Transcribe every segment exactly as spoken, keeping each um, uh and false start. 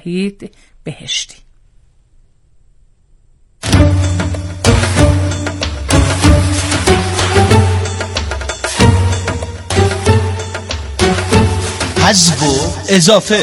شهید بهشتی. حذف و اضافه.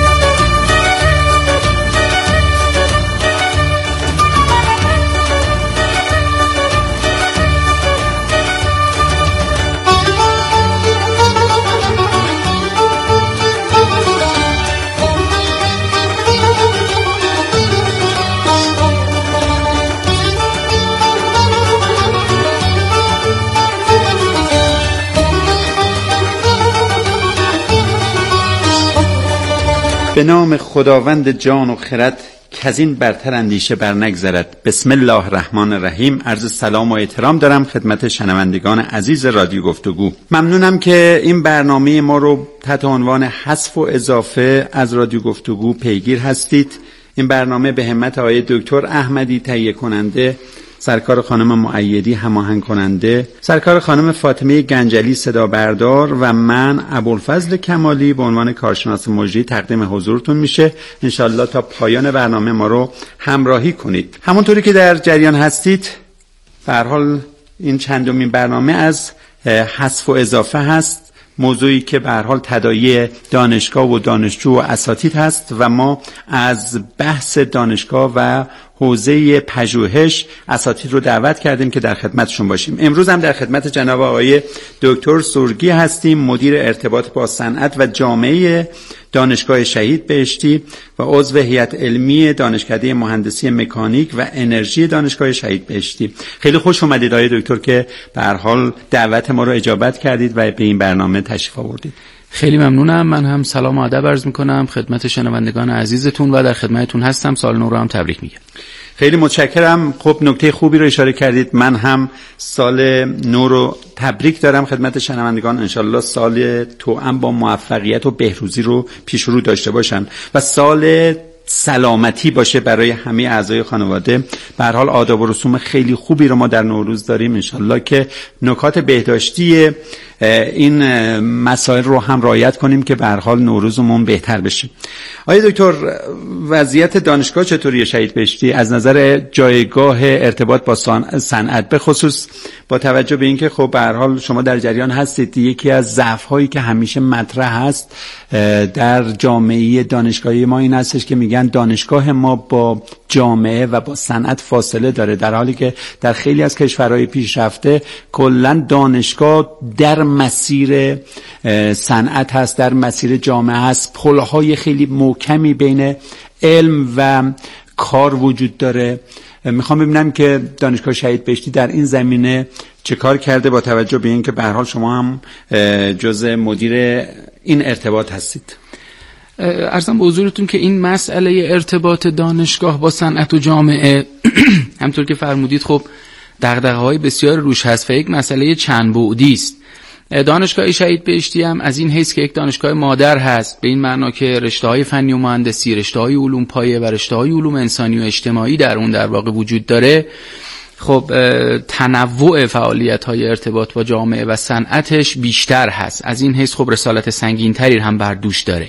به نام خداوند جان و خرد کزین برتر اندیشه بر نگذرد. بسم الله الرحمن الرحیم. عرض سلام و احترام دارم خدمت شنوندگان عزیز رادیو گفتگو. ممنونم که این برنامه ما رو تحت عنوان حذف و اضافه از رادیو گفتگو پیگیر هستید. این برنامه به همت آقای دکتر احمدی تهیه کننده، سرکار خانم مؤیدی هماهنگ کننده، سرکار خانم فاطمه گنجلی صدا بردار و من ابوالفضل کمالی به عنوان کارشناس مجری تقدیم حضورتون میشه. انشالله تا پایان برنامه ما رو همراهی کنید. همونطوری که در جریان هستید، به هر حال این چندمین برنامه از حذف و اضافه هست، موضوعی که به هر حال تداعی دانشگاه و دانشجو و اساتید هست و ما از بحث دانشگاه و حوزه پژوهش اساتید رو دعوت کردیم که در خدمتشون باشیم. امروز هم در خدمت جناب آقای دکتر سرگی هستیم، مدیر ارتباط با صنعت و جامعه دانشگاه شهید بهشتی و عضو هیئت علمی دانشکده مهندسی مکانیک و انرژی دانشگاه شهید بهشتی. خیلی خوش اومدید آقای دکتر که به هر حال دعوت ما رو اجابت کردید و به این برنامه تشریف آوردید. خیلی ممنونم. من هم سلام و ادب عرض میکنم خدمت شنوندگان عزیزتون و در خدمتتون هستم. سال نو رو هم تبریک میگم. خیلی متشکرم. خب نکته خوبی رو اشاره کردید. من هم سال نو رو تبریک دارم خدمت شنوندگان. انشالله سال توأم با موفقیت و بهروزی رو پیش رو داشته باشن و سال سلامتی باشه برای همه اعضای خانواده. به هر حال آداب و رسوم خیلی خوبی رو ما در نوروز داریم. انشالله که نکات بهداشتی این مسائل رو هم رعایت کنیم که به هر حال نوروزمون بهتر بشه. آقای دکتر، وضعیت دانشگاه چطوریه شهید بهشتی از نظر جایگاه ارتباط با صنعت، به خصوص با توجه به اینکه خب به هر حال شما در جریان هستید یکی از ضعف‌هایی که همیشه مطرح هست در جامعه دانشگاهی ما این هستش که میگن دانشگاه ما با جامعه و با صنعت فاصله داره، در حالی که در خیلی از کشورهای پیشرفته کلا دانشگاه در مسیر صنعت هست، در مسیر جامعه هست، پل‌های خیلی محکمی بین علم و کار وجود داره. میخوام ببینم که دانشگاه شهید بهشتی در این زمینه چه کار کرده با توجه به اینکه به هر حال شما هم جزء مدیر این ارتباط هستید. عرضم به حضورتون که این مسئله ارتباط دانشگاه با صنعت و جامعه همطور که فرمودید خب دغدغه‌های بسیار روش هست و یک مسئله چند بعدی است. دانشگاه شهید بهشتی هم از این حیث که یک دانشگاه مادر هست، به این معنا که رشته‌های فنی و مهندسی، رشته‌های علوم پایه و رشته‌های علوم انسانی و اجتماعی در اون در واقع وجود داره، خب تنوع فعالیت‌های ارتباط با جامعه و صنعتش بیشتر هست. از این حیث خب رسالت سنگین‌تری هم بر دوش داره.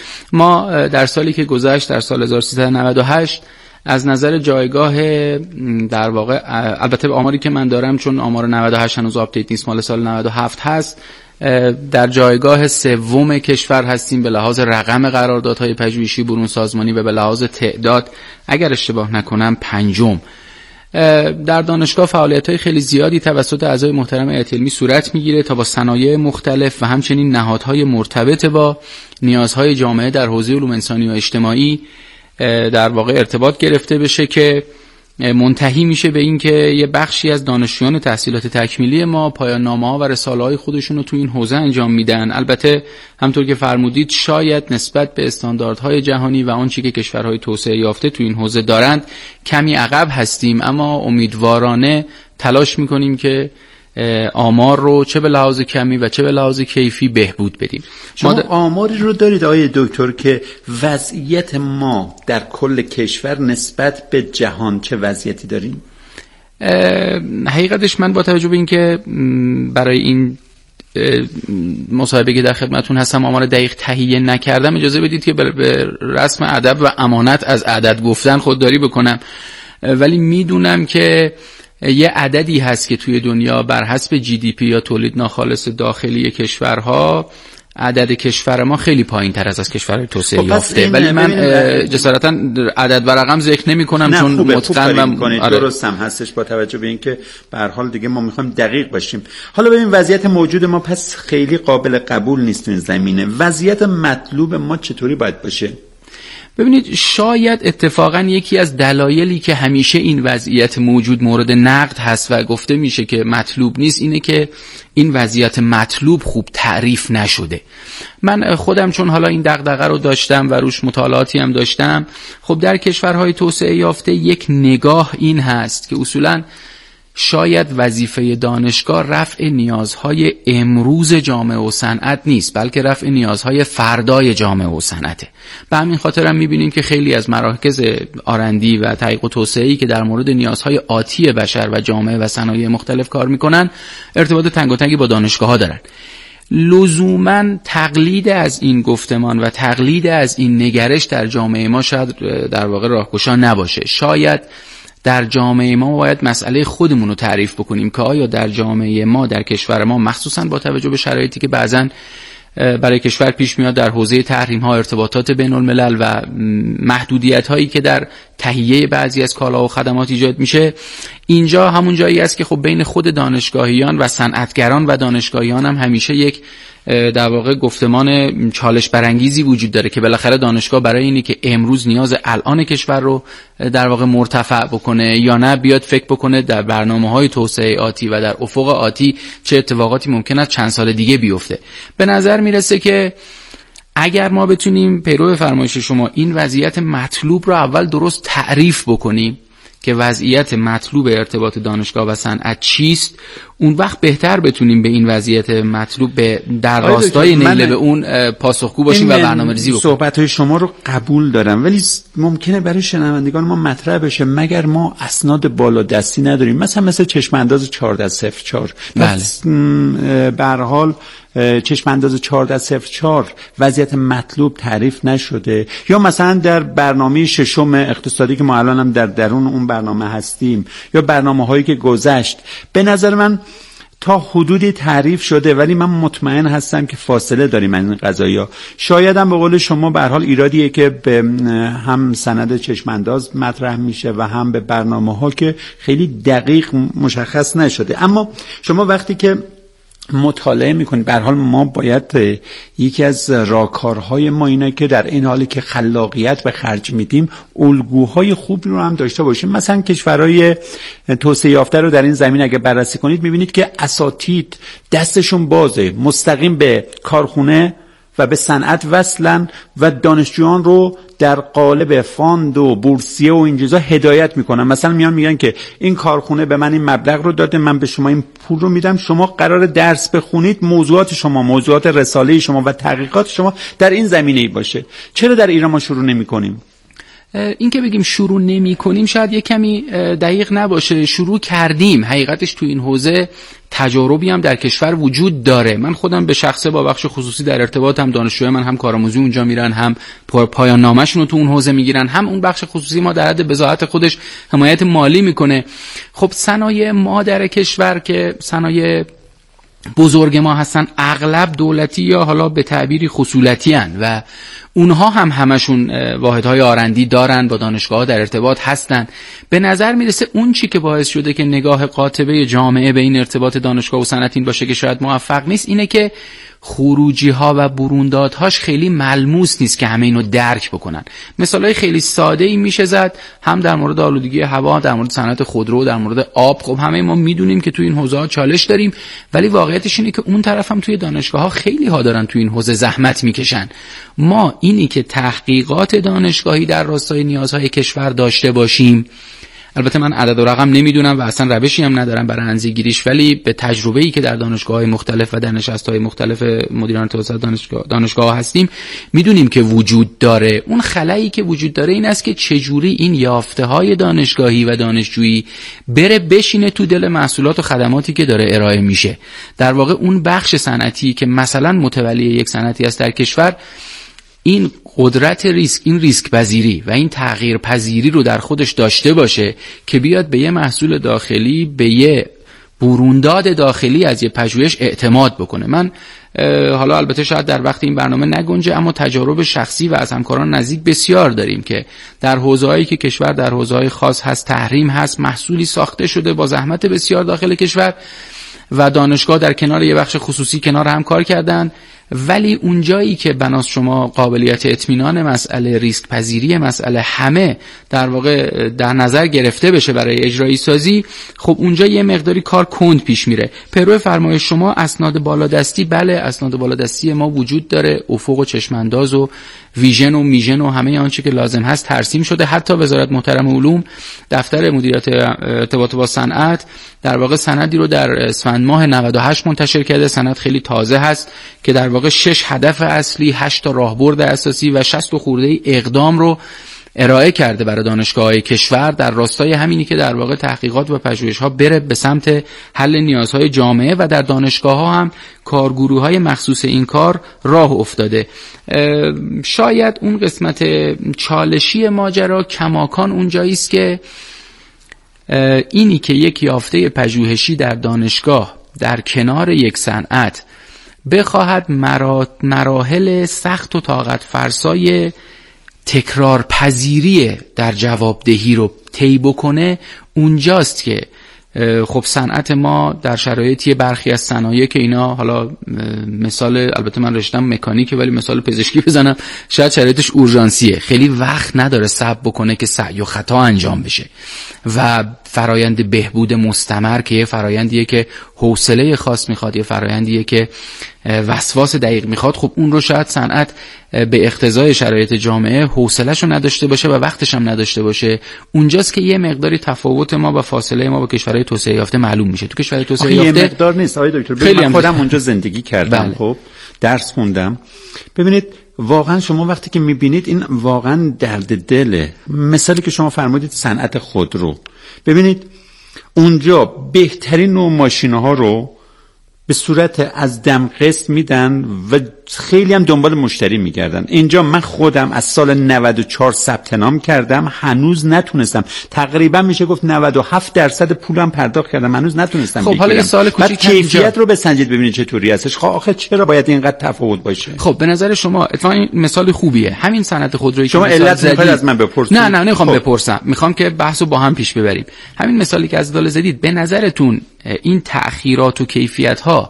ما در سالی که گذشت، در سال هزار و سیصد و نود و هشت، از نظر جایگاه در واقع، البته آماری که من دارم چون آمار نود و هشت هنوز آپدیت نیست، مال سال نود و هفت هست، در جایگاه سوم کشور هستیم به لحاظ رقم قراردادهای پژوهشی برون سازمانی و به لحاظ تعداد اگر اشتباه نکنم پنجم. در دانشگاه فعالیت‌های خیلی زیادی توسط اعضای محترم هیئت علمی صورت میگیره تا با صنایع مختلف و همچنین نهادهای مرتبط با نیازهای جامعه در حوزه علوم انسانی و اجتماعی در واقع ارتباط گرفته بشه که منتهی میشه به این که یه بخشی از دانشجویان تحصیلات تکمیلی ما پایان نامه‌ها و رساله‌های خودشون رو تو این حوزه انجام میدن. البته همونطور که فرمودید شاید نسبت به استانداردهای جهانی و آنچه که کشورهای توسعه یافته تو این حوزه دارند کمی عقب هستیم، اما امیدوارانه تلاش میکنیم که آمار رو چه به لحاظ کمی و چه به لحاظ کیفی بهبود بدیم. شما د... آماری رو دارید آقای دکتر که وضعیت ما در کل کشور نسبت به جهان چه وضعیتی داریم؟ حقیقتش من با توجه به این که برای این مصاحبه که در خدمتون هستم آمار دقیق تهیه نکردم، اجازه بدید که به رسم ادب و امانت از عدد گفتن خودداری بکنم، ولی میدونم که یه عددی هست که توی دنیا بر حسب جی دی پی یا تولید ناخالص داخلی کشورها عدد کشور ما خیلی پایین تر از از کشورهای توسعه خب یافته، ولی من جسارتا عدد و رقم ذکر نمی کنم چون متقن و آره. درست هم هستش با توجه به اینکه به هر حال دیگه ما میخوایم دقیق باشیم. حالا ببین وضعیت موجود ما پس خیلی قابل قبول نیست این زمینه. وضعیت مطلوب ما چطوری باید باشه؟ ببینید شاید اتفاقا یکی از دلایلی که همیشه این وضعیت موجود مورد نقد هست و گفته میشه که مطلوب نیست اینه که این وضعیت مطلوب خوب تعریف نشده. من خودم چون حالا این دغدغه رو داشتم و روش مطالعاتی هم داشتم، خب در کشورهای توسعه یافته یک نگاه این هست که اصولاً شاید وظیفه دانشگاه رفع نیازهای امروز جامعه و صنعت نیست، بلکه رفع نیازهای فردای جامعه و صنعته. به همین خاطر هم می‌بینیم که خیلی از مراکز آرندی و تحقیق و توسعه‌ای که در مورد نیازهای آتی بشر و جامعه و صنایع مختلف کار می‌کنن ارتباط تنگاتنگی با دانشگاه‌ها دارن. لزوماً تقلید از این گفتمان و تقلید از این نگرش در جامعه ما شاید در واقع راهگشا نباشه. شاید در جامعه ما باید مسئله خودمون رو تعریف بکنیم که آیا در جامعه ما در کشور ما مخصوصاً با توجه به شرایطی که بعضاً برای کشور پیش میاد در حوزه تحریم ها، ارتباطات بین الملل و محدودیت هایی که در تهیه بعضی از کالا و خدمات ایجاد میشه، اینجا همون جایی است که خب بین خود دانشگاهیان و صنعتگران و دانشگاهیان هم همیشه یک در واقع گفتمان چالش برانگیزی وجود داره که بالاخره دانشگاه برای اینی که امروز نیاز الان کشور رو در واقع مرتفع بکنه یا نه بیاد فکر بکنه در برنامه‌های توسعه آتی و در افق آتی چه اتفاقاتی ممکن است چند سال دیگه بیفته. به نظر میرسه که اگر ما بتونیم پیرو فرمایش شما این وضعیت مطلوب رو اول درست تعریف بکنیم که وضعیت مطلوب ارتباط دانشگاه و صنعت چیست، اون وقت بهتر بتونیم به این وضعیت مطلوب به در راستای نیل به اون پاسخگو باشیم و برنامه‌ریزی بکنیم. صحبت‌های شما رو قبول دارم، ولی ممکنه برای شنوندگان ما مطرح بشه مگر ما اسناد بالا دستی نداریم، مثلا مثل چشم انداز چهارده صفر چهار. بله. به هر حال چشم انداز چهارده صفر چهار وضعیت مطلوب تعریف نشده، یا مثلا در برنامه ششم اقتصادی که ما الان هم در درون اون برنامه هستیم، یا برنامه هایی که گذشت، به نظر من تا حدودی تعریف شده، ولی من مطمئن هستم که فاصله داریم از این قضایا. شاید هم به قول شما به هر حال ایرادیه که به هم سند چشم انداز مطرح میشه و هم به برنامه ها که خیلی دقیق مشخص نشده. اما شما وقتی که مطالعه میکنید، به هر حال ما باید یکی از راهکارهای ما اینه که در این حالی که خلاقیت به خرج میدیم الگوهای خوبی رو هم داشته باشیم. مثلا کشورهای توسعه یافته رو در این زمینه اگه بررسی کنید میبینید که اساتید دستشون بازه، مستقیم به کارخونه و به صنعت وصلن و دانشجویان رو در قالب فاند و بورسیه و این چیزا هدایت میکنن. مثلا میان میگن که این کارخونه به من این مبلغ رو داده، من به شما این پول رو میدم، شما قرار درس بخونید، موضوعات شما، موضوعات رساله شما و تحقیقات شما در این زمینه‌ای باشه. چرا در ایران ما شروع نمی‌کنیم؟ این که بگیم شروع نمی کنیم شاید یک کمی دقیق نباشه. شروع کردیم، حقیقتش تو این حوزه تجاربی هم در کشور وجود داره. من خودم به شخصه با بخش خصوصی در ارتباطم، دانشجوی من هم کارآموزی اونجا میرن، هم پایان نامه‌شون رو تو اون حوزه میگیرن، هم اون بخش خصوصی ما در حد بضاعت خودش حمایت مالی میکنه. خب صنایع ما در کشور که صنایع بزرگ ما هستن اغلب دولتی یا حالا به تعبیری خصولتی هن و اونها هم همشون واحدهای آرندی دارن، با دانشگاه در ارتباط هستن. به نظر میرسه اون چی که باعث شده که نگاه قاطبه جامعه به این ارتباط دانشگاه و صنعت این باشه که شاید موفق نیست، اینه که خروجی ها و بروندادهاش خیلی ملموس نیست که همه اینو درک بکنن. مثالای خیلی ساده ای میشه زد، هم در مورد آلودگی هوا، در مورد صنعت خودرو، در مورد آب. خب همه ما میدونیم که تو این حوزه ها چالش داریم، ولی واقعیتش اینه که اون طرف هم توی دانشگاه ها خیلی ها دارن تو این حوزه زحمت میکشن. ما اینی که تحقیقات دانشگاهی در راستای نیازهای کشور داشته باشیم، البته من عدد و رقم نمیدونم و اصلا روشی هم ندارم برای اندازه‌گیریش، ولی به تجربه‌ای که در دانشگاه‌های مختلف و در نشست‌های مختلف مدیران توسعه دانشگاه دانشگاه هستیم میدونیم که وجود داره. اون خلایی که وجود داره این است که چجوری این یافته‌های دانشگاهی و دانشجویی بره بشینه تو دل محصولات و خدماتی که داره ارائه میشه. در واقع اون بخش صنعتی که مثلا متولی یک صنعتی است در کشور، این قدرت ریسک، این ریسک پذیری و این تغییر پذیری رو در خودش داشته باشه که بیاد به یه محصول داخلی، به یه برونداد داخلی از یه پژوهش اعتماد بکنه. من حالا البته شاید در وقت این برنامه نگنجه، اما تجارب شخصی و از همکاران نزدیک بسیار داریم که در حوزه‌هایی که کشور در حوزه‌های خاص هست، تحریم هست، محصولی ساخته شده با زحمت بسیار داخل کشور و دانشگاه در کنار یه بخش خصوصی کنار هم کار کردن، ولی اون جایی که بناس شما قابلیت اطمینان مسئله، ریسک پذیری مسئله همه در واقع در نظر گرفته بشه برای اجرایی سازی، خب اونجا یه مقداری کار کند پیش میره. پرو فرمایش شما اسناد بالادستی، بله اسناد بالادستی ما وجود داره، افق و چشمانداز و ویژن و میژن و همه آنچه که لازم هست ترسیم شده. حتی وزارت محترم علوم دفتر مدیریت ارتباط با صنعت در واقع سندی رو در اسفند ماه نود و هشت منتشر کرده. سند خیلی تازه هست که در واقع شش هدف اصلی، هشت تا راهبرد اساسی و شصت و خورده اقدام رو ارائه کرده برای دانشگاه‌های کشور در راستای همینی که در واقع تحقیقات و پژوهش‌ها بره به سمت حل نیازهای جامعه و در دانشگاه‌ها هم کارگروه‌های مخصوص این کار راه افتاده. شاید اون قسمت چالشی ماجرا کماکان اونجایی است که اینی که یک یافته پژوهشی در دانشگاه در کنار یک صنعت بخواهد مراحل سخت و طاقت فرسای تکرار پذیری در جوابدهی رو طی بکنه، اونجاست که خب صنعت ما در شرایطی برخی از صنایع که اینا حالا مثال، البته من رشتم مکانیکه ولی مثال پزشکی بزنم، شاید شرایطش اورژانسیه، خیلی وقت نداره صبر بکنه که سعی و خطا انجام بشه و فرایند بهبود مستمر که یه فرایندیه که حوصله خاص میخواد، یه فرایندیه که وسواس دقیق میخواد، خب اون رو شاید صنعت به اقتضای شرایط جامعه حوصله‌شو نداشته باشه و وقتش هم نداشته باشه. اونجاست که یه مقداری تفاوت ما و فاصله ما با کشورهای توسعه یافته معلوم میشه. تو کشورهای توسعه یافته یه مقدار نیست آقای دکتر، من خودم اونجا زندگی کردم، بله. خب درس خوندم. ببینید واقعا شما وقتی که میبینید این واقعا درد دله. مثالی که شما فرمودید صنعت خودرو، ببینید اونجا بهترین نوع ماشین‌ها رو به صورت از دم قسط میدن و خیلی هم دنبال مشتری میگردن. اینجا من خودم از سال نود و چهار ثبت نام کردم، هنوز نتونستم، تقریبا میشه گفت نود و هفت درصد پولم پرداخت کردم، هنوز نتونستم خب بگیرم. حالا سوال کوچیک، کیفیت رو بسنجید ببینید چطوری هستش. خب آخه چرا باید اینقدر تفاوت باشه؟ خب به نظر شما اتفاقا این مثال خوبیه. همین صنعت خودرویی شما علت میخواید از من بپرسید؟ نه نه نمیخوام خب. بپرسم، میخوام که بحثو با هم پیش ببریم. همین مثالی که از دال زدید، به نظرتون این تأخیرات و کیفیت‌ها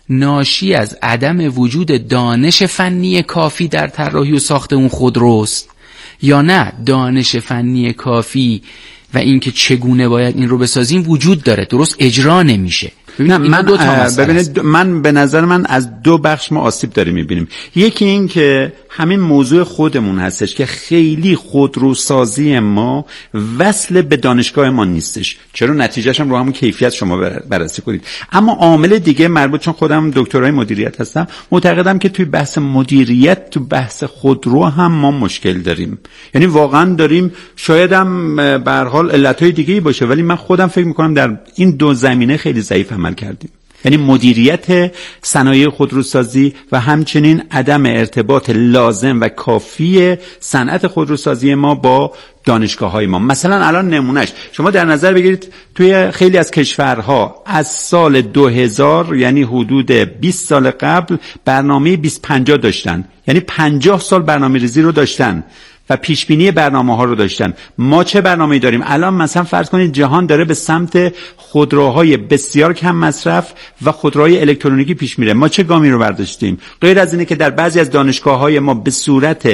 ناشی از عدم وجود دانش فنی کافی در طراحی و ساخت اون خودروست، یا نه دانش فنی کافی و اینکه چگونه باید این رو بسازیم وجود داره، درست اجرا نمیشه؟ نه من دو تا ببینید، من به نظر من از دو بخش ما آسیب داریم میبینیم. یکی این که همین موضوع خودمون هستش که خیلی خودروسازی ما وصل به دانشگاه ما نیستش، چرا نتیجهش هم رو همون کیفیت شما بررسی کنید. اما عامل دیگه مربوط، چون خودم دکترای مدیریت هستم، معتقدم که توی بحث مدیریت تو بحث خودرو هم ما مشکل داریم. یعنی واقعا داریم، شاید هم به هر حال علتهای دیگه‌ای باشه، ولی من خودم فکر می‌کنم در این دو زمینه خیلی ضعیف عمل کردیم. یعنی مدیریت صنایع خودروسازی و همچنین عدم ارتباط لازم و کافی صنعت خودروسازی ما با دانشگاه‌های ما. مثلا الان نمونهش شما در نظر بگیرید، توی خیلی از کشورها از سال دو هزار یعنی حدود بیست سال قبل برنامه بیست پنجاه داشتن، یعنی پنجاه سال برنامه‌ریزی رو داشتن و پیشبینی برنامه ها رو داشتن. ما چه برنامه‌ای داریم الان؟ مثلا فرض کنید جهان داره به سمت خودروهای بسیار کم مصرف و خودروهای الکترونیکی پیش میره. ما چه گامی رو برداشتیم؟ غیر از اینه که در بعضی از دانشگاه‌های ما به صورت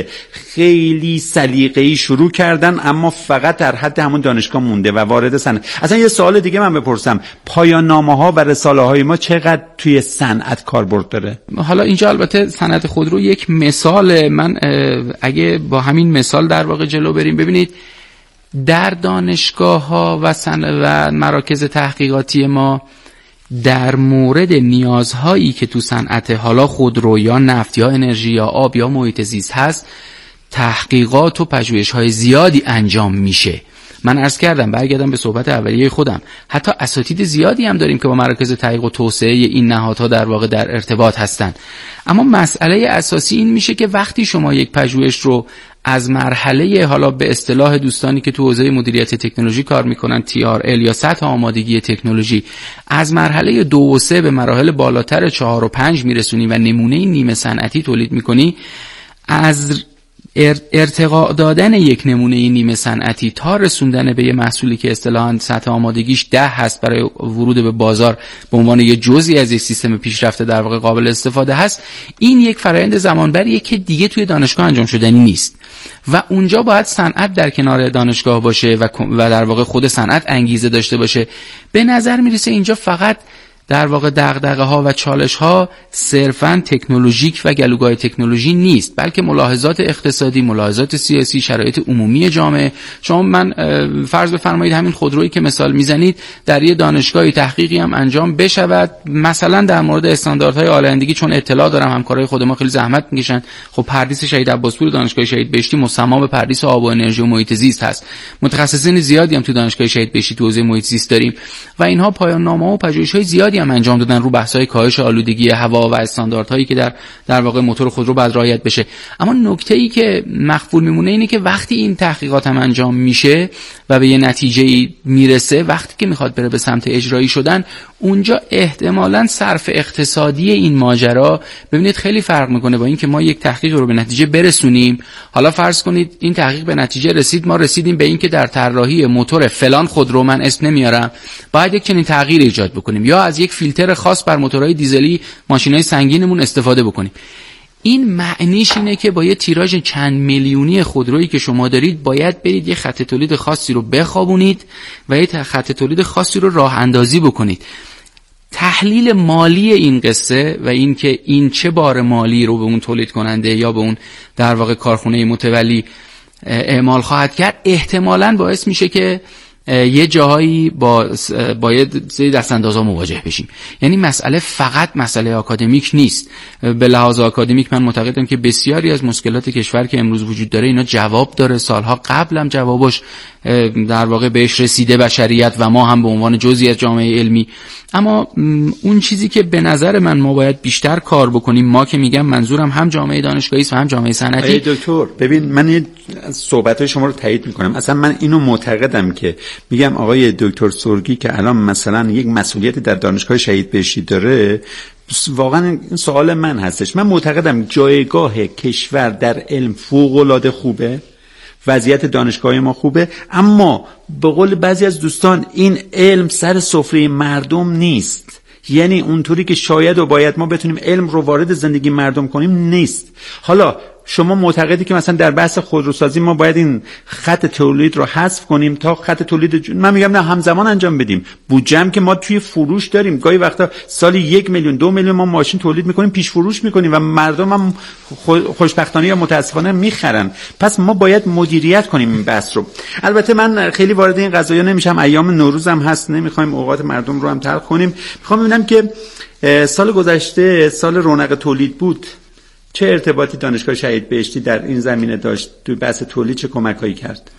خیلی سلیقه‌ای شروع کردن، اما فقط در حد همون دانشگاه مونده و وارد صنعت. اصلا یه سوال دیگه من بپرسم، پایان نامه‌ها و رساله‌های ما چقدر توی صنعت کاربرد داره؟ حالا اینجا البته صنعت خودرو یک مثال، من اگه با همین مثال در واقع جلو بریم، ببینید در دانشگاه ها و, و مراکز تحقیقاتی ما در مورد نیازهایی که تو صنعت حالا خودرو یا نفت یا انرژی یا آب یا محیط زیست هست تحقیقات و پژوهش‌های زیادی انجام میشه. من عرض کردم، برگردم به صحبت اولیه خودم، حتی اساتید زیادی هم داریم که با مراکز تحقیق و توسعه این نهادها در واقع در ارتباط هستند. اما مسئله اساسی این میشه که وقتی شما یک پژوهش رو از مرحله، حالا به اصطلاح دوستانی که تو حوزه مدیریت تکنولوژی کار میکنن تی آر ال یا سطح آمادگی تکنولوژی، از مرحله دو و سه به مراحل بالاتر چهار و پنج میرسونی و نمونه نیمه صنعتی تولید میکنی، از ارتقاء دادن یک نمونه نیمه صنعتی تا رسوندن به یه محصولی که اصطلاحاً سطح آمادگیش ده هست برای ورود به بازار به عنوان یه جزئی از یک سیستم پیشرفته در واقع قابل استفاده هست، این یک فرآیند زمانبریه که دیگه توی دانشگاه انجام شدنی نیست و اونجا باید صنعت در کنار دانشگاه باشه و و در واقع خود صنعت انگیزه داشته باشه. به نظر میرسه اینجا فقط در واقع دغدغه ها و چالش ها صرفاً تکنولوژیک و گلوگاه تکنولوژی نیست، بلکه ملاحظات اقتصادی، ملاحظات سیاسی، شرایط عمومی جامعه. شما من فرض بفرمایید همین خودرویی که مثال میزنید در یه دانشگاهی تحقیقی هم انجام بشود، مثلا در مورد استانداردهای آلایندگی، چون اطلاع دارم همکارای خود ما خیلی زحمت میکشن. خب پردیس شهید عباسپور دانشگاه شهید بهشتی مصمم به پردیس آب و انرژی و محیط زیست هست. متخصصین زیادی هم تو دانشگاه شهید بهشتی تو حوزه محیط زیست داریم و اینها پایان نامه و پژوهش‌های زیادی هم انجام دادن رو بحث‌های کاهش آلودگی هوا و استانداردهایی که در در واقع موتور خودرو باید رعایت بشه. اما نکته‌ای که مخفول میمونه اینه که وقتی این تحقیقات هم انجام میشه و به یه نتیجه‌ای میرسه، وقتی که میخواد بره به سمت اجرایی شدن، اونجا احتمالاً صرف اقتصادی این ماجرا ببینید خیلی فرق میکنه با این که ما یک تحقیق رو به نتیجه برسونیم. حالا فرض کنید این تحقیق به نتیجه رسید، ما رسیدیم به این که در طراحی موتور فلان خودرو، من اسم نمیارم، باید یک چنین تغییر ایجاد بکنیم یا از یک فیلتر خاص بر موتورهای دیزلی ماشینای سنگینمون استفاده بکنیم. این معنیش اینه که با یه تیراژ چند میلیونی خودرویی که شما دارید باید برید یه خط تولید خاصی رو بخوابونید و یه خط تولید خاصی رو راه اندازی بکنید. تحلیل مالی این قصه و این که این چه بار مالی رو به اون تولید کننده یا به اون در واقع کارخونه متولی اعمال خواهد کرد، احتمالاً باعث میشه که یه جاهایی با باید سری دستاندازها مواجه بشیم. یعنی مسئله فقط مسئله آکادمیک نیست. به لحاظ آکادمیک من معتقدم که بسیاری از مشکلات کشور که امروز وجود داره اینا جواب داره، سالها قبل هم جوابش در واقع بهش رسیده بشریت و ما هم به عنوان جزئی از جامعه علمی. اما اون چیزی که به نظر من ما باید بیشتر کار بکنیم، ما که میگم منظورم هم جامعه دانشگاهی است و هم جامعه صنعتی. ای دکتر ببین، من صحبت‌های شما رو تایید میکنم. اصلا من اینو معتقدم که میگم آقای دکتر سرگی که الان مثلا یک مسئولیت در دانشگاه شهید بهشتی داره، واقعا این سوال من هستش. من معتقدم جایگاه کشور در علم فوق‌العاده خوبه، وضعیت دانشگاه ما خوبه، اما به قول بعضی از دوستان این علم سر سفره مردم نیست. یعنی اونطوری که شاید و باید ما بتونیم علم رو وارد زندگی مردم کنیم نیست. حالا شما معتقدی که مثلا در بحث خودروسازی ما باید این خط تولید رو حذف کنیم تا خط تولید جن... من میگم نه، همزمان انجام بدیم. بودجه‌ام که ما توی فروش داریم، گاهی وقتا سالی یک میلیون دو میلیون ما ماشین تولید میکنیم، پیش فروش میکنیم و مردم هم خوشبختانه یا متاسفانه میخرن. پس ما باید مدیریت کنیم این بحث رو. البته من خیلی وارد این قضايا نمیشم، ایام نوروز هم هست، نمیخوایم اوقات مردم رو هم تلخ کنیم. میخوام ببینم که سال گذشته سال رونق تولید بود، چه ارتباطی دانشگاه شهید بهشتی در این زمینه داشت؟ تو بحث تولید چه کمک‌هایی کرد؟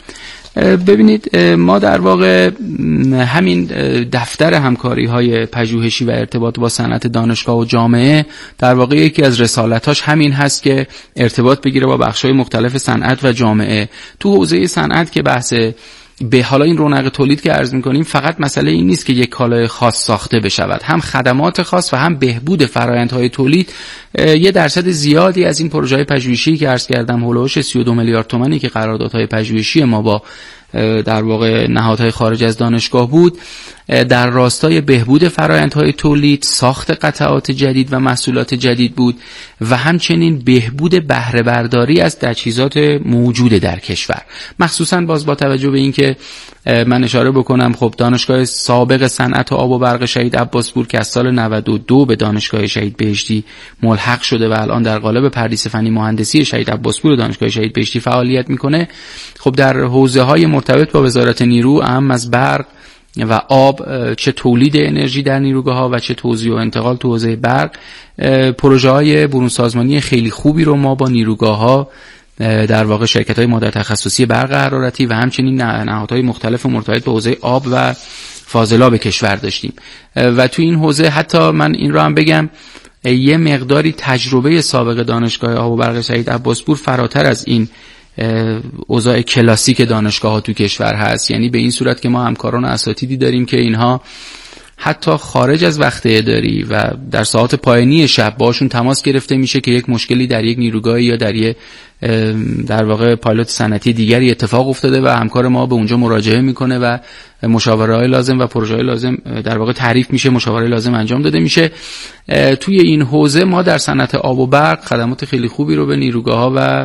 ببینید ما در واقع همین دفتر همکاری‌های پژوهشی و ارتباط با صنعت دانشگاه و جامعه در واقع یکی از رسالتاش همین هست که ارتباط بگیره با بخش‌های مختلف صنعت و جامعه. تو حوزه صنعت که بحث به حالا این رونق تولید که عرض می‌کنیم، فقط مسئله این نیست که یک کالای خاص ساخته بشود، هم خدمات خاص و هم بهبود فرآیندهای تولید. یه درصد زیادی از این پروژه‌های پژوهشی که عرض کردم، هولوش سی و دو میلیارد تومانی که قراردادهای پژوهشی ما با در واقع نهادهای خارج از دانشگاه بود، در راستای بهبود فرآیندهای تولید، ساخت قطعات جدید و محصولات جدید بود و همچنین بهبود بهره برداری از تجهیزات موجود در کشور. مخصوصا باز با توجه به اینکه من اشاره بکنم خب دانشگاه سابق صنعت آب و برق شهید عباسپور که از سال نود و دو به دانشگاه شهید بهشتی ملحق شده و الان در قالب پردیس فنی مهندسی شهید عباسپور دانشگاه شهید بهشتی فعالیت میکنه، خب در حوزه‌های مرتبط با وزارت نیرو، اهم از برق و آب، چه تولید انرژی در نیروگاه‌ها و چه توزیع و انتقال تو حوزه برق، پروژه‌های برونسازمانی خیلی خوبی رو ما با نیروگاه‌ها در واقع شرکت‌های مادر تخصصی برق حرارتی و همچنین نهادهای مختلف مرتبط به حوزه آب و فاضلاب کشور داشتیم و تو این حوزه حتی من این رو هم بگم یه مقداری تجربه سابق دانشگاه آب و برق شهید عباسپور فراتر از این اوضاع کلاسیک دانشگاه‌ها تو کشور هست، یعنی به این صورت که ما همکاران اساتیدی داریم که اینها حتی خارج از وقت اداری و در ساعات پایانی شب باشون تماس گرفته میشه که یک مشکلی در یک نیروگاهی یا در یک در واقع پایلوت صنعتی دیگری اتفاق افتاده و همکار ما به اونجا مراجعه میکنه و مشاوره‌های لازم و پروژه‌های لازم در واقع تعریف میشه، مشاوره لازم انجام داده میشه. توی این حوزه ما در صنعت آب و برق خدمات خیلی خوبی رو به نیروگاه‌ها و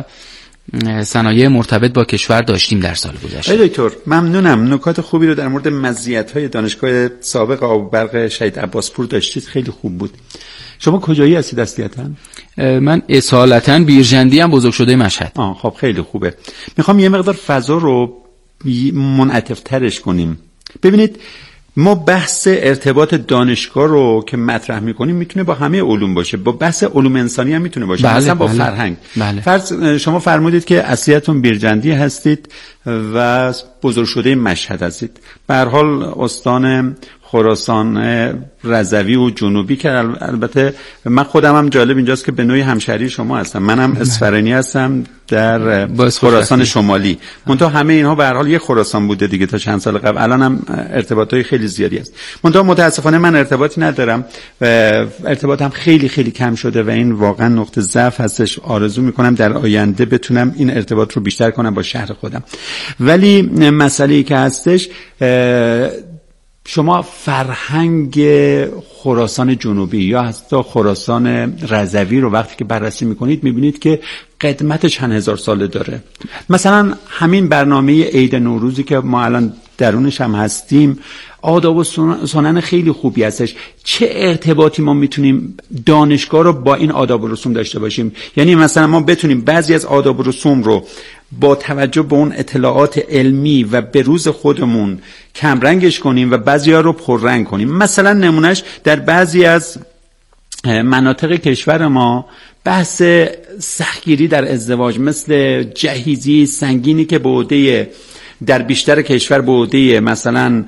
صنایع مرتبط با کشور داشتیم در سال گذشته. ای دکتر ممنونم، نکات خوبی رو در مورد مزیت‌های دانشگاه سابق آب و برق شهید عباسپور داشتید، خیلی خوب بود. شما کجایی هستید اصلیتاً؟ من اصالتاً بیرجندی ام، بزرگ شده مشهد. آه خب خیلی خوبه. میخوام یه مقدار فضا رو منعطف ترش کنیم. ببینید ما بحث ارتباط دانشگاه رو که مطرح میکنیم میتونه با همه علوم باشه، با بحث علوم انسانی هم میتونه باشه، بله، مثلا با بله، فرهنگ. بله. فرض شما فرمودید که اصلیتون بیرجندی هستید و بزرگ شده مشهد هستید. به هر حال استان خراسان رضوی و جنوبی که البته من خودم هم جالب اینجاست که به نوعی همشهری شما هستم، منم اصفهانی هستم در خراسان شمالی، منتها همه اینها به هر حال یه خراسان بوده دیگه تا چند سال قبل، الان هم ارتباطای خیلی زیادی است. منتها متاسفانه من ارتباطی ندارم و ارتباطم خیلی خیلی کم شده و این واقعا نقطه ضعف هستش. آرزو میکنم در آینده بتونم این ارتباط رو بیشتر کنم با شهر خودم. ولی مسئله‌ای که هستش، شما فرهنگ خراسان جنوبی یا حتی خراسان رضوی رو وقتی که بررسی میکنید میبینید که قدمت چند هزار ساله داره. مثلا همین برنامه عید نوروزی که ما الان درونش هم هستیم، آداب و سنن خیلی خوبی هستش. چه ارتباطی ما میتونیم دانشگاه رو با این آداب و رسوم داشته باشیم؟ یعنی مثلا ما بتونیم بعضی از آداب و رسوم رو با توجه به اون اطلاعات علمی و بروز خودمون کمرنگش کنیم و بعضی‌ها رو پررنگ کنیم. مثلا نمونهش در بعضی از مناطق کشور ما بحث سختگیری در ازدواج، مثل جهیزی سنگینی که به عهده در بیشتر کشور به عهده مثلا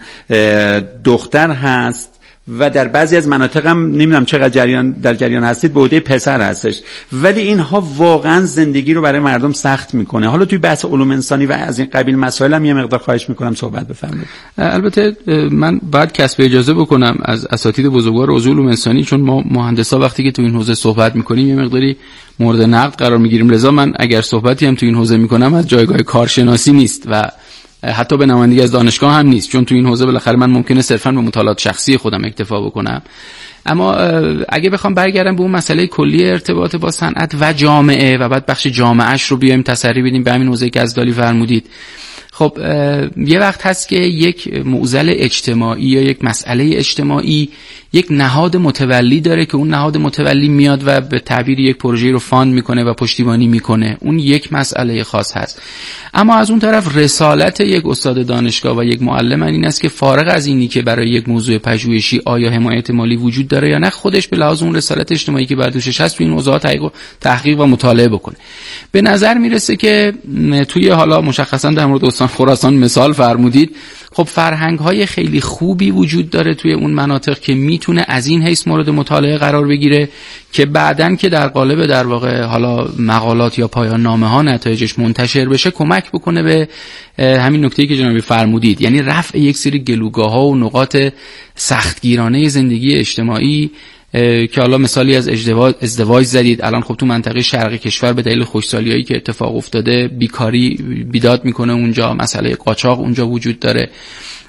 دختر هست و در بعضی از مناطق هم نمیدونم چقدر جریان در جریان هستید به عهده پسر هستش، ولی اینها واقعا زندگی رو برای مردم سخت میکنه. حالا توی بحث علوم انسانی و از این قبیل مسائل هم یه مقدار خواهش میکنم صحبت بفرمایید. البته من باید کسب اجازه بکنم از اساتید بزرگوار حوزه علوم انسانی، چون ما مهندسا وقتی که تو این حوزه صحبت میکنیم یه مقداری مورد نقد قرار میگیریم، لذا من اگر صحبتی هم تو این حوزه میکنم از جایگاه کارشناسی نیست و حتی به نمایندگی از دانشگاه هم نیست، چون تو این حوزه بالاخره من ممکنه صرفاً به مطالعات شخصی خودم اکتفا بکنم. اما اگه بخوام برگردم به اون مسئله کلی ارتباط با صنعت و جامعه و بعد بخش جامعهش رو بیایم تسری بدیم به همین حوزه‌ای که از دالی فرمودید، خب یه وقت هست که یک معضل اجتماعی یا یک مسئله اجتماعی یک نهاد متولی داره که اون نهاد متولی میاد و به تعبیر یک پروژه رو فاند میکنه و پشتیبانی میکنه، اون یک مسئله خاص هست. اما از اون طرف رسالت یک استاد دانشگاه و یک معلم این است که فارغ از اینی که برای یک موضوع پژوهشی آیا حمایت مالی وجود داره یا نه، خودش به لحاظ اون رسالت اجتماعی که بر دوشش هست تو این موضوعات تحقیق تحقیق و مطالعه بکنه. به نظر میرسه که توی حالا مشخصا در مورد استان خراسان مثال فرمودید، خب فرهنگ های خیلی خوبی وجود داره توی اون مناطق که میتونه از این حیث مورد مطالعه قرار بگیره که بعدن که در قالب در واقع حالا مقالات یا پایان نامه ها نتایجش منتشر بشه کمک بکنه به همین نکته‌ای که جنابی فرمودید، یعنی رفع یک سری گلوگاه ها و نقاط سختگیرانه زندگی اجتماعی که حالا مثالی از ازدواج ازدواج زدید. الان خب تو منطقه شرقی کشور به دلیل خوشسالیایی که اتفاق افتاده بیکاری بیداد میکنه اونجا، مسئله قاچاق اونجا وجود داره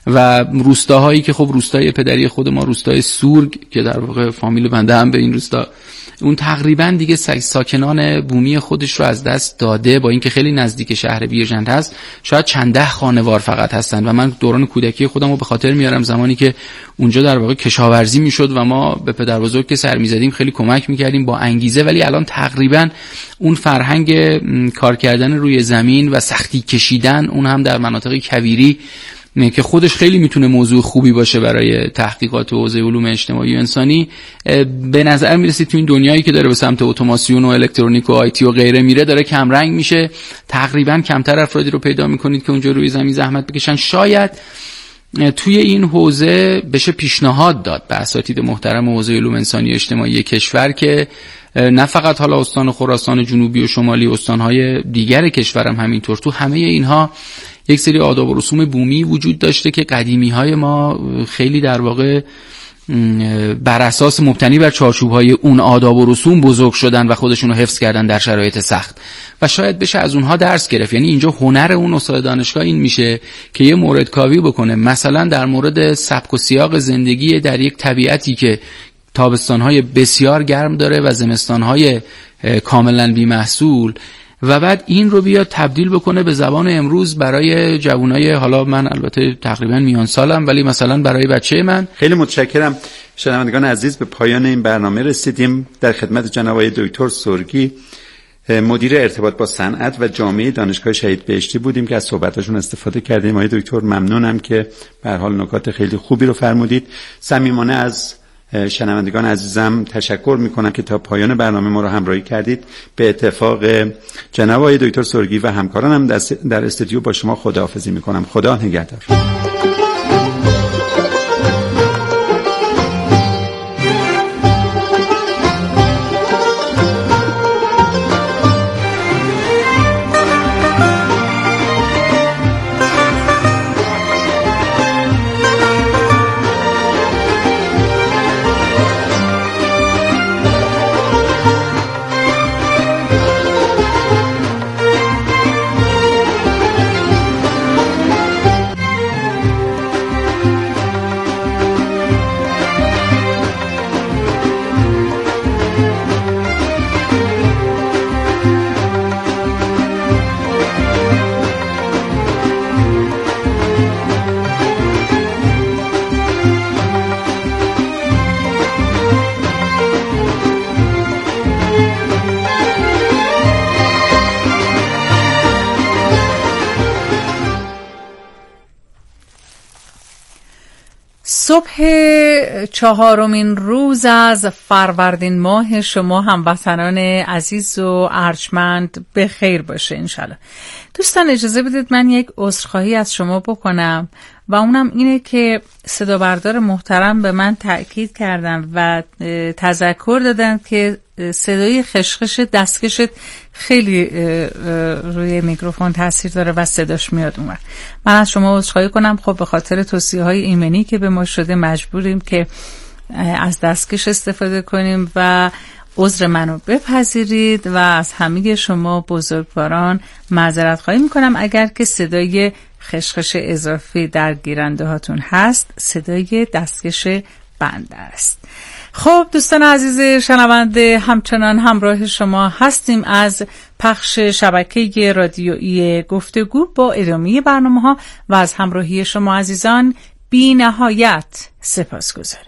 و روستاهایی که خب روستای پدری خود ما روستای سورگ که در واقع فامیل بنده هم به این روستا، اون تقریبا دیگه ساکنان بومی خودش رو از دست داده، با اینکه خیلی نزدیک شهر بیرجند هست، شاید چند ده خانوار فقط هستن. و من دوران کودکی خودم رو به خاطر میارم زمانی که اونجا در واقع کشاورزی میشد و ما به پدر بزرگ که سر میزدیم خیلی کمک میکردیم با انگیزه، ولی الان تقریبا اون فرهنگ کار کردن روی زمین و سختی کشیدن، اون هم در مناطق کویری که خودش خیلی میتونه موضوع خوبی باشه برای تحقیقات حوزه علوم اجتماعی و انسانی، به نظر میرسه تو این دنیایی که داره به سمت اتوماسیون و الکترونیک و آیتی و غیره میره داره کم رنگ میشه. تقریبا کمتر افرادی رو پیدا میکنید که اونجا روی زمین زحمت بکشن. شاید توی این حوزه بشه پیشنهاد داد به اساتید محترم حوزه علوم انسانی و اجتماعی کشور که نه فقط حالا استان خراسان جنوبی و شمالی، استانهای دیگر کشورم همینطور، تو همه اینها یک سری آداب و رسوم بومی وجود داشته که قدیمی‌های ما خیلی در واقع بر اساس مبتنی بر چارچوب‌های اون آداب و رسوم بزرگ شدن و خودشون رو حفظ کردن در شرایط سخت و شاید بشه از اونها درس گرفت. یعنی اینجا هنر اون استاد دانشگاه این میشه که یه مورد کاوی بکنه، مثلا در مورد سبک و سیاق زندگی در یک طبیعتی که تابستان‌های بسیار گرم داره و زمستان‌های کاملا بی‌محصول، و بعد این رو بیاد تبدیل بکنه به زبان امروز برای جوانای، حالا من البته تقریبا میان سالم ولی مثلا برای بچه من. خیلی متشکرم. شنوندگان عزیز، به پایان این برنامه رسیدیم. در خدمت جناب آقای دکتر سرگی، مدیر ارتباط با صنعت و جامعه دانشگاه شهید بهشتی بودیم که از صحبتاشون استفاده کردیم. آقای دکتر ممنونم که به هر حال نکات خیلی خوبی رو فرمودید. صمیمانه از شنوندگان عزیزم تشکر میکنم که تا پایان برنامه ما رو همراهی کردید. به اتفاق جناب آقای دکتر سرگی و همکارانم در استودیو با شما خداحافظی میکنم. خدا نگهدار. صبح چهارمین روز از فروردین ماه شما هموطنان عزیز و ارجمند به خیر باشه انشالله. دوستان اجازه بدید من یک عذرخواهی از شما بکنم و اونم اینه که صدا بردار محترم به من تأکید کردن و تذکر دادن که صدای خشخش دستکشت خیلی روی میکروفون تاثیر داره و صداش میاد اونور. من از شما عذرخواهی کنم. خب به خاطر توصیه‌های ایمنی که به ما شده مجبوریم که از دستکش استفاده کنیم و عذر منو بپذیرید و از همه شما بزرگواران معذرت خواهی میکنم اگر که صدای خشخش اضافی در گیرنده هاتون هست. صدای دستکش بنده است. خب دوستان عزیز شنونده، همچنان همراه شما هستیم از پخش شبکه رادیویی گفتگو با ادامه برنامه ها و از همراهی شما عزیزان بی نهایت سپاسگزاریم.